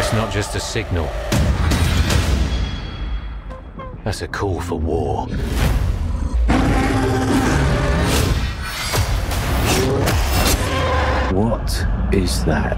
That's not just a signal. That's a call for war. What is that?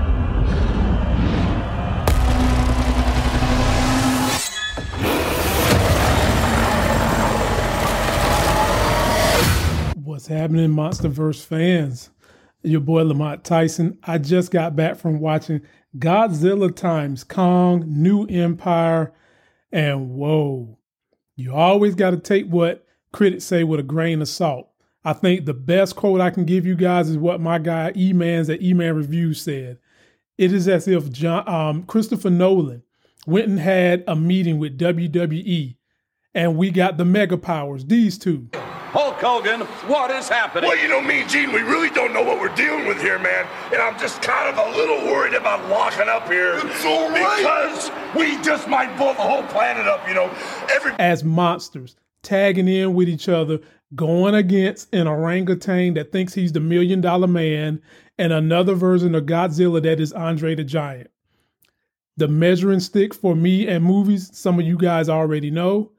What's happening, Monsterverse fans? Your boy Lamont Tyson. I just got back from watching Godzilla x Kong, New Empire, and whoa, you always got to take what critics say with a grain of salt. I think the best quote I can give you guys is what my guy E-Mans at E-Man Reviews said. It is as if Christopher Nolan went and had a meeting with WWE, and we got the mega powers, these two. Hulk Hogan, what is happening? Well, you know, me and Gene, we really don't know what we're dealing with here, man. And I'm just kind of a little worried about locking up here. It's all right. Because we just might blow the whole planet up, you know. As monsters, tagging in with each other, going against an orangutan that thinks he's the $1 Million Man, and another version of Godzilla that is Andre the Giant. The measuring stick for me and movies, some of you guys already know.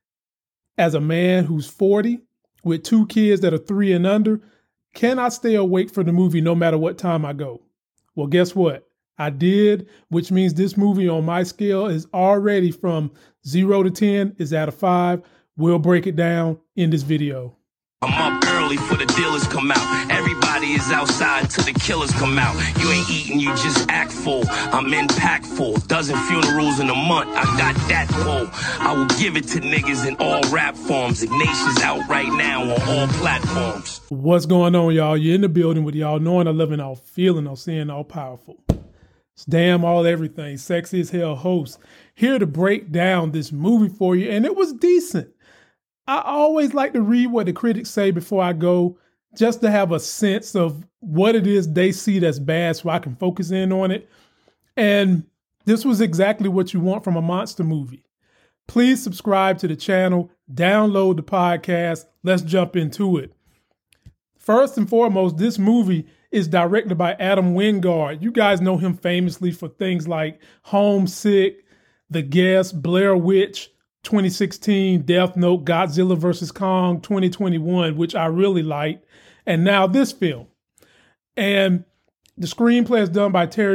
As a man who's 40, with 2 kids that are 3 and under, can I stay awake for the movie no matter what time I go? Well, guess what? I did, which means this movie on my scale is already from 0 to 10 is at a 5. We'll break it down in this video. I'm up early for the dealers come out. Everybody is outside till the killers come out. You ain't eating, you just act full. I'm impactful. Dozen funerals in a month. I got that pull. I will give it to niggas in all rap forms. Ignatius out right now on all platforms. What's going on, y'all? You're in the building with y'all knowing, all loving, all feeling, all seeing, all powerful. It's damn all everything. Sexy as hell host. Here to break down this movie for you. And it was decent. I always like to read what the critics say before I go, just to have a sense of what it is they see that's bad so I can focus in on it. And this was exactly what you want from a monster movie. Please subscribe to the channel, download the podcast. Let's jump into it. First and foremost, this movie is directed by Adam Wingard. You guys know him famously for things like Homesick, The Guest, Blair Witch, 2016, Death Note, Godzilla vs. Kong 2021, which I really liked, and now this film. And the screenplay is done by Terry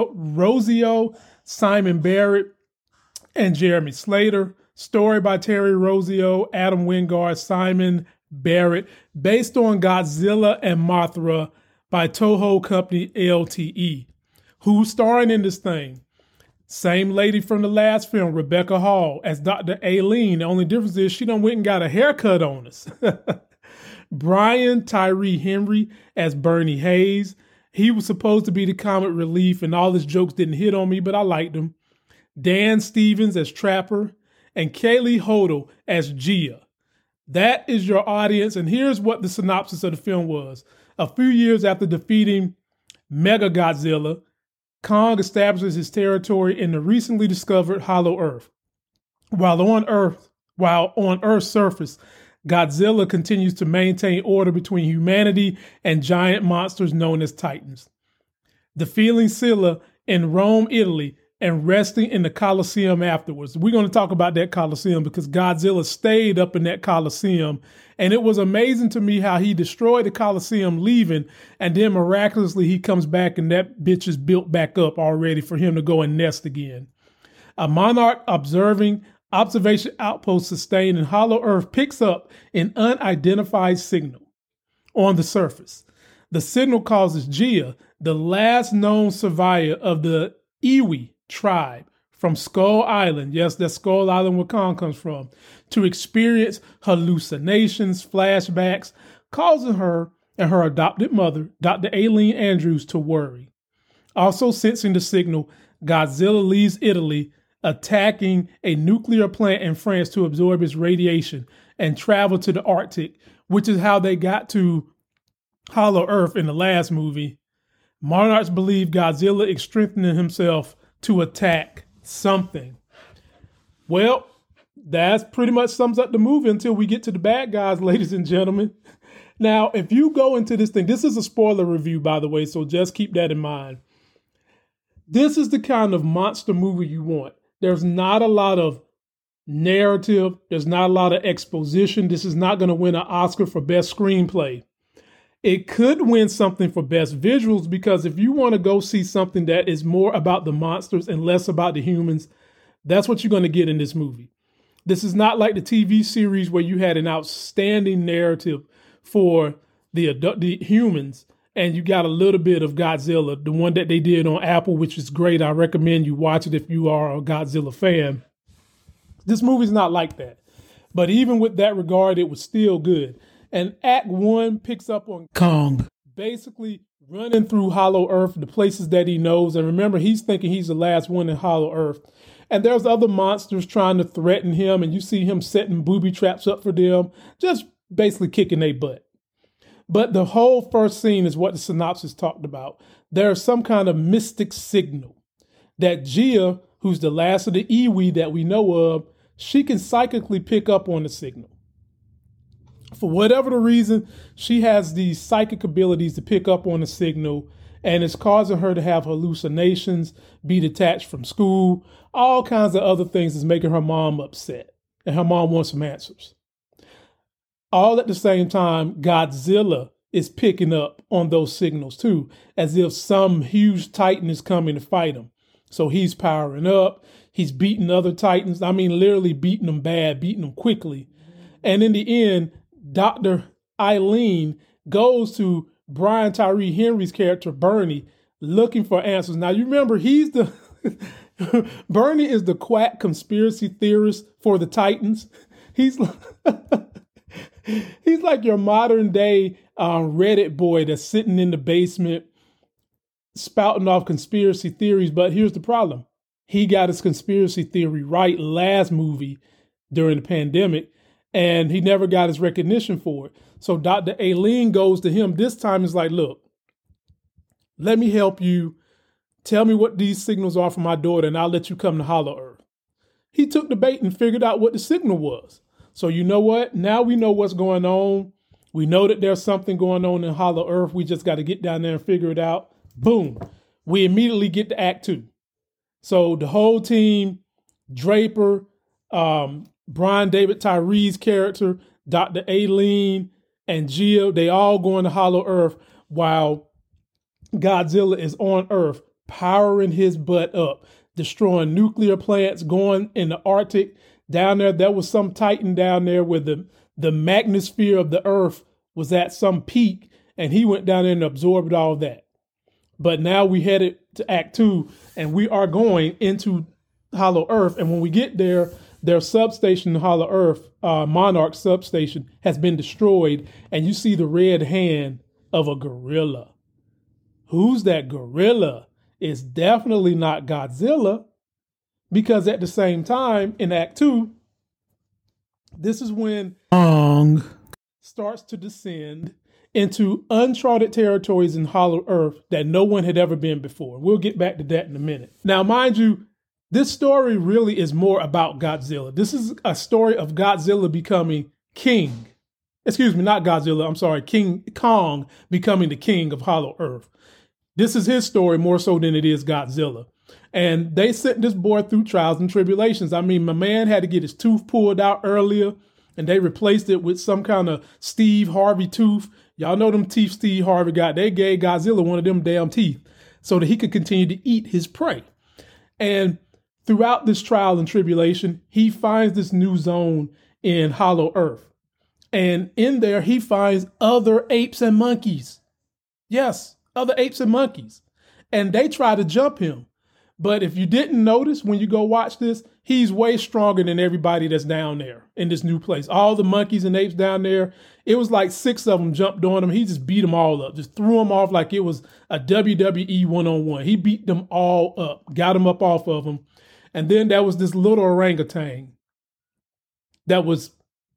Rossio, Simon Barrett, and Jeremy Slater. Story by Terry Rossio, Adam Wingard, Simon Barrett, based on Godzilla and Mothra by Toho Company LTE. Who's starring in this thing? Same lady from the last film, Rebecca Hall, as Dr. Aileen. The only difference is she done went and got a haircut on us. Brian Tyree Henry as Bernie Hayes. He was supposed to be the comic relief, and all his jokes didn't hit on me, but I liked him. Dan Stevens as Trapper, and Kaylee Hodel as Gia. That is your audience, and here's what the synopsis of the film was. A few years after defeating Mega Godzilla, Kong establishes his territory in the recently discovered Hollow Earth. While on Earth's surface, Godzilla continues to maintain order between humanity and giant monsters known as Titans. Defeating Scylla in Rome, Italy, and resting in the Colosseum afterwards. We're going to talk about that Colosseum because Godzilla stayed up in that Colosseum. And it was amazing to me how he destroyed the Colosseum leaving, and then miraculously he comes back and that bitch is built back up already for him to go and nest again. A monarch observation outpost sustained in Hollow Earth picks up an unidentified signal on the surface. The signal causes Gia, the last known survivor of the Iwi tribe from Skull Island, yes, that's Skull Island where Kong comes from, to experience hallucinations, flashbacks, causing her and her adopted mother, Dr. Aileen Andrews, to worry. Also sensing the signal, Godzilla leaves Italy, attacking a nuclear plant in France to absorb its radiation and travel to the Arctic, which is how they got to Hollow Earth in the last movie. Monarchs believe Godzilla is strengthening himself to attack something. Well, that pretty much sums up the movie until we get to the bad guys, ladies and gentlemen. Now, if you go into this thing, this is a spoiler review, by the way, so just keep that in mind. This is the kind of monster movie you want. There's not a lot of narrative. There's not a lot of exposition. This is not going to win an Oscar for best screenplay. It could win something for best visuals, because if you want to go see something that is more about the monsters and less about the humans, that's what you're going to get in this movie. This is not like the TV series where you had an outstanding narrative for the humans and you got a little bit of Godzilla, the one that they did on Apple, which is great. I recommend you watch it if you are a Godzilla fan. This movie's not like that. But even with that regard, it was still good. And Act 1 picks up on Kong basically running through Hollow Earth, the places that he knows. And remember, he's thinking he's the last one in Hollow Earth. And there's other monsters trying to threaten him. And you see him setting booby traps up for them, just basically kicking their butt. But the whole first scene is what the synopsis talked about. There's some kind of mystic signal that Gia, who's the last of the Iwi that we know of, she can psychically pick up on the signal. For whatever the reason, she has these psychic abilities to pick up on the signal, and it's causing her to have hallucinations, be detached from school, all kinds of other things is making her mom upset, and her mom wants some answers. All at the same time, Godzilla is picking up on those signals too, as if some huge titan is coming to fight him. So he's powering up, he's beating other titans. I mean, literally beating them bad, beating them quickly. And in the end, Dr. Eileen goes to Brian Tyree Henry's character, Bernie, looking for answers. Now, you remember, he's the Bernie is the quack conspiracy theorist for the Titans. He's like your modern day Reddit boy that's sitting in the basement spouting off conspiracy theories. But here's the problem. He got his conspiracy theory right last movie during the pandemic, and he never got his recognition for it. So Dr. Aileen goes to him this time. Is like, look, let me help you. Tell me what these signals are for my daughter, and I'll let you come to Hollow Earth. He took the bait and figured out what the signal was. So you know what? Now we know what's going on. We know that there's something going on in Hollow Earth. We just got to get down there and figure it out. Boom. We immediately get to Act 2. So the whole team, Draper, Brian David Tyree's character, Dr. Aileen, and Gio, they all go into Hollow Earth while Godzilla is on Earth, powering his butt up, destroying nuclear plants, going in the Arctic. Down there was some Titan down there where the magnosphere of the Earth was at some peak, and he went down there and absorbed all that. But now we headed to Act 2, and we are going into Hollow Earth. And when we get there, their substation in Hollow Earth, Monarch substation, has been destroyed, and you see the red hand of a gorilla. Who's that gorilla? It's definitely not Godzilla, because at the same time in Act 2, this is when Kong starts to descend into uncharted territories in Hollow Earth that no one had ever been before. We'll get back to that in a minute. Now, mind you, this story really is more about Godzilla. This is a story of Godzilla becoming king. Excuse me, not Godzilla. I'm sorry, King Kong becoming the king of Hollow Earth. This is his story more so than it is Godzilla. And they sent this boy through trials and tribulations. I mean, my man had to get his tooth pulled out earlier, and they replaced it with some kind of Steve Harvey tooth. Y'all know them teeth Steve Harvey got. They gave Godzilla one of them damn teeth so that he could continue to eat his prey. And throughout this trial and tribulation, he finds this new zone in Hollow Earth. And in there, he finds other apes and monkeys. Yes, other apes and monkeys. And they try to jump him. But if you didn't notice when you go watch this, he's way stronger than everybody that's down there in this new place. All the monkeys and apes down there, it was like 6 of them jumped on him. He just beat them all up, just threw them off like it was a WWE one-on-one. He beat them all up, got them up off of them. And then there was this little orangutan that was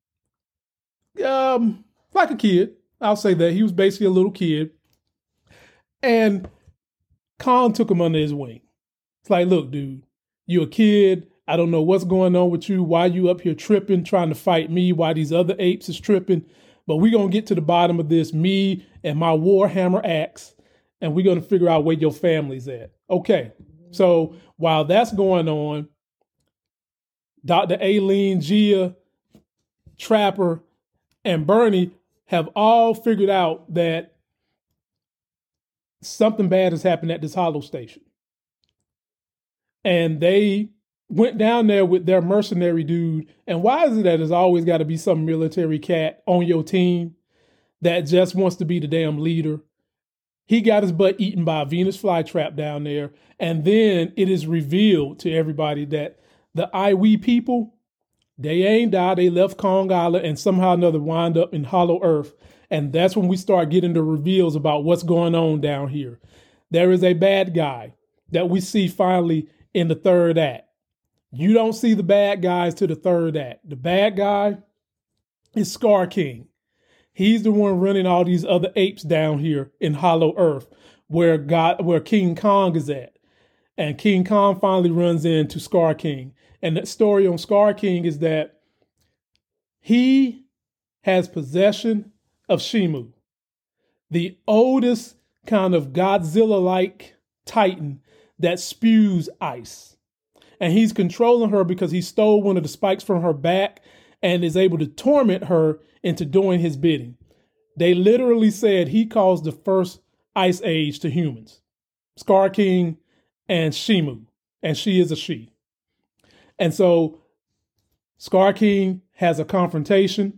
like a kid. I'll say that. He was basically a little kid. And Kong took him under his wing. It's like, look, dude, you're a kid. I don't know what's going on with you. Why you up here tripping, trying to fight me? Why these other apes is tripping? But we're going to get to the bottom of this, me and my Warhammer axe, and we're going to figure out where your family's at. Okay, So while that's going on, Dr. Aileen, Gia, Trapper, and Bernie have all figured out that something bad has happened at this Hollow Station. And they went down there with their mercenary dude. And why is it that there's always got to be some military cat on your team that just wants to be the damn leader? He got his butt eaten by a Venus flytrap down there. And then it is revealed to everybody that the Iwi people, they ain't died. They left Kong Island and somehow or another wind up in Hollow Earth. And that's when we start getting the reveals about what's going on down here. There is a bad guy that we see finally in the third act. You don't see the bad guys to the third act. The bad guy is Scar King. He's the one running all these other apes down here in Hollow Earth where King Kong is at. And King Kong finally runs into Scar King. And the story on Scar King is that he has possession of Shimu, the oldest kind of Godzilla-like titan that spews ice. And he's controlling her because he stole one of the spikes from her back and is able to torment her into doing his bidding. They literally said he caused the first ice age to humans. Scar King and Shimu, and she is a she. And so Scar King has a confrontation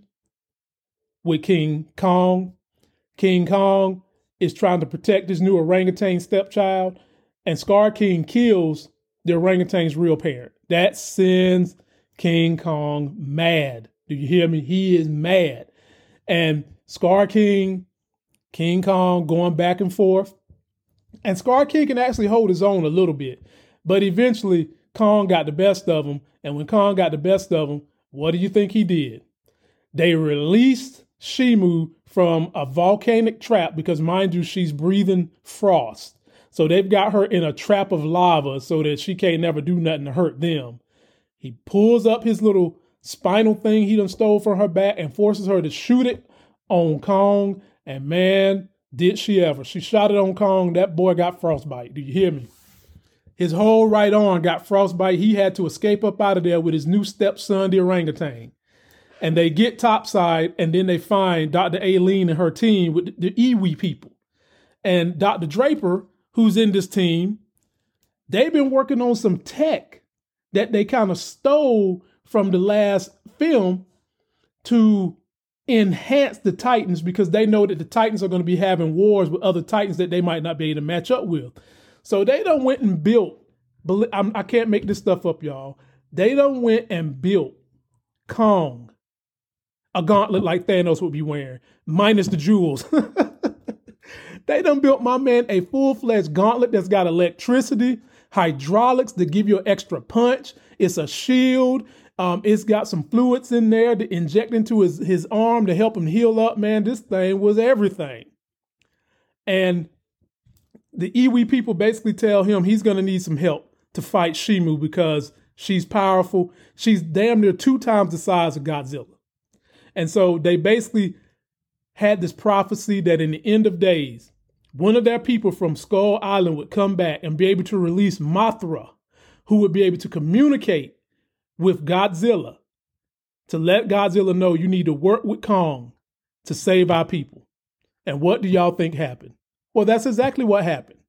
with King Kong. King Kong is trying to protect his new orangutan stepchild, and Scar King kills the orangutan's real parent. That sends King Kong mad. Do you hear me? He is mad. And Scar King, King Kong going back and forth. And Scar King can actually hold his own a little bit. But eventually, Kong got the best of him. And when Kong got the best of him, what do you think he did? They released Shimu from a volcanic trap because, mind you, she's breathing frost. So they've got her in a trap of lava so that she can't never do nothing to hurt them. He pulls up his little spinal thing he done stole from her back and forces her to shoot it on Kong. And man, did she ever. She shot it on Kong. That boy got frostbite. Do you hear me? His whole right arm got frostbite. He had to escape up out of there with his new stepson, the orangutan. And they get topside, and then they find Dr. Aileen and her team with the Iwi people. And Dr. Draper, who's in this team, they've been working on some tech that they kind of stole from the last film to enhance the Titans because they know that the Titans are going to be having wars with other Titans that they might not be able to match up with. So they done went and built, I can't make this stuff up, y'all. They done went and built Kong, a gauntlet like Thanos would be wearing, minus the jewels. They done built my man a full-fledged gauntlet that's got electricity, hydraulics to give you an extra punch. It's a shield. It's got some fluids in there to inject into his arm to help him heal up. Man, this thing was everything. And the Iwi people basically tell him he's going to need some help to fight Shimu because she's powerful. She's damn near 2 times the size of Godzilla. And so they basically had this prophecy that in the end of days, one of their people from Skull Island would come back and be able to release Mothra, who would be able to communicate with Godzilla to let Godzilla know you need to work with Kong to save our people. And what do y'all think happened? Well, that's exactly what happened.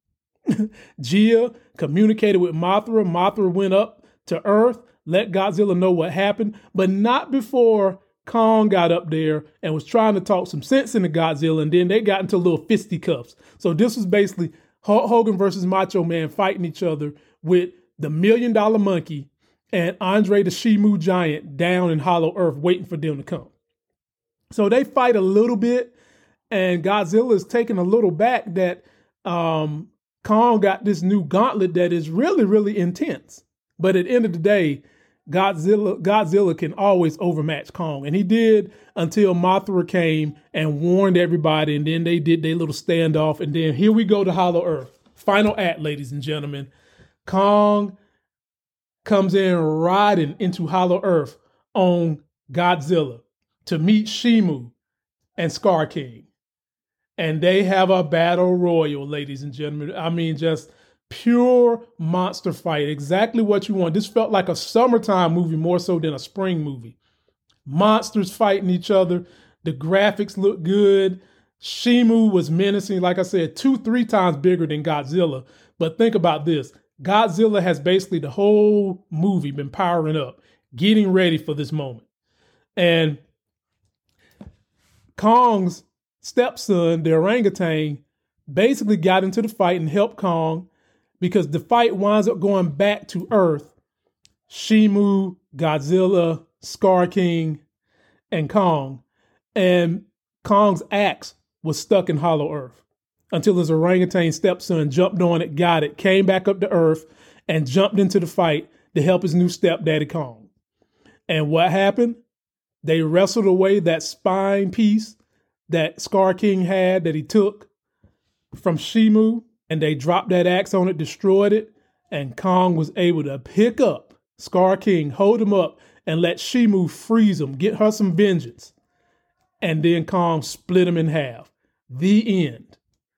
Gia communicated with Mothra. Mothra went up to Earth, let Godzilla know what happened, but not before Kong got up there and was trying to talk some sense into Godzilla, and then they got into little fisticuffs. So this was basically Hulk Hogan versus Macho Man fighting each other with the $1 Million Monkey and Andre the Shimu Giant down in Hollow Earth waiting for them to come. So they fight a little bit, and Godzilla is taken a little back that Kong got this new gauntlet that is really, really intense. But at the end of the day, Godzilla can always overmatch Kong. And he did until Mothra came and warned everybody. And then they did their little standoff. And then here we go to Hollow Earth. Final act, ladies and gentlemen. Kong comes in riding into Hollow Earth on Godzilla to meet Shimu and Scar King. And they have a battle royal, ladies and gentlemen. I mean, just Pure monster fight. Exactly what you want. This felt like a summertime movie more so than a spring movie. Monsters fighting each other. The graphics look good. Shimu was menacing, like I said, 2-3 times bigger than Godzilla. But think about this. Godzilla has basically the whole movie been powering up, getting ready for this moment. And Kong's stepson, the orangutan, basically got into the fight and helped Kong because the fight winds up going back to Earth. Shimu, Godzilla, Scar King, and Kong. And Kong's axe was stuck in Hollow Earth until his orangutan stepson jumped on it, got it, came back up to Earth, and jumped into the fight to help his new stepdaddy Kong. And what happened? They wrestled away that spine piece that Scar King had that he took from Shimu, and they dropped that axe on it, destroyed it, and Kong was able to pick up Scar King, hold him up, and let Shimu freeze him, get her some vengeance. And then Kong split him in half. The end.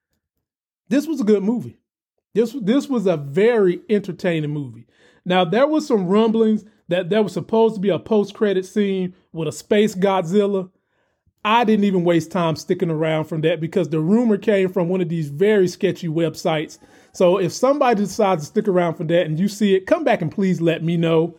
This was a good movie. This was a very entertaining movie. Now, there was some rumblings that there was supposed to be a post-credit scene with a space Godzilla. I didn't even waste time sticking around from that because the rumor came from one of these very sketchy websites. So if somebody decides to stick around for that and you see it, come back and please let me know.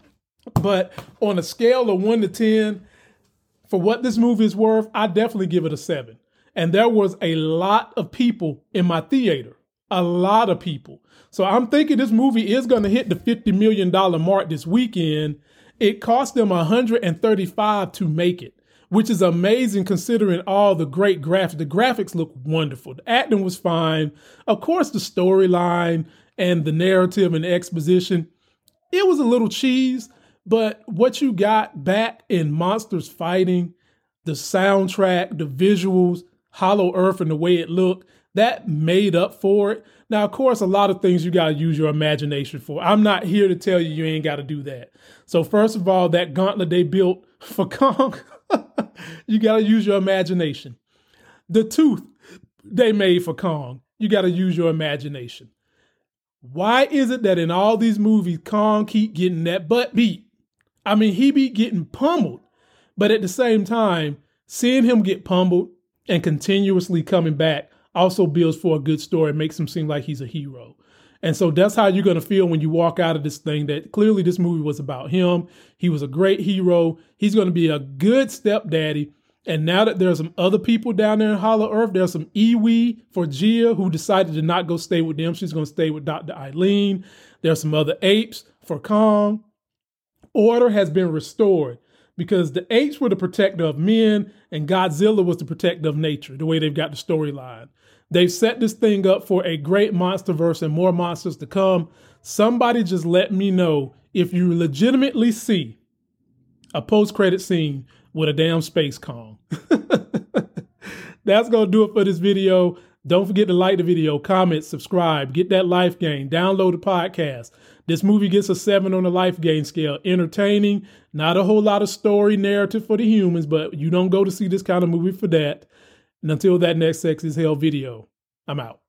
But on a scale of 1 to 10, for what this movie is worth, I definitely give it a 7. And there was a lot of people in my theater. A lot of people. So I'm thinking this movie is going to hit the $50 million mark this weekend. It cost them $135 to make it, which is amazing considering all the great graphics. The graphics look wonderful. The acting was fine. Of course, the storyline and the narrative and the exposition, it was a little cheese, but what you got back in monsters fighting, the soundtrack, the visuals, Hollow Earth and the way it looked, that made up for it. Now, of course, a lot of things you got to use your imagination for. I'm not here to tell you ain't got to do that. So first of all, that gauntlet they built for Kong, you got to use your imagination. The tooth they made for Kong, you got to use your imagination. Why is it that in all these movies, Kong keep getting that butt beat? I mean, he be getting pummeled. But at the same time, seeing him get pummeled and continuously coming back also builds for a good story, makes him seem like he's a hero. And so that's how you're going to feel when you walk out of this thing, that clearly this movie was about him. He was a great hero. He's going to be a good stepdaddy. And now that there's some other people down there in Hollow Earth, there's some Iwi for Gia who decided to not go stay with them. She's going to stay with Dr. Eileen. There's some other apes for Kong. Order has been restored because the apes were the protector of men and Godzilla was the protector of nature, the way they've got the storyline. They've set this thing up for a great monsterverse and more monsters to come. Somebody just let me know if you legitimately see a post-credit scene with a damn space Kong. That's going to do it for this video. Don't forget to like the video, comment, subscribe, get that life gain, download the podcast. This movie gets a 7 on the life gain scale. Entertaining, not a whole lot of story narrative for the humans, but you don't go to see this kind of movie for that. And until that next Sex is Hell video, I'm out.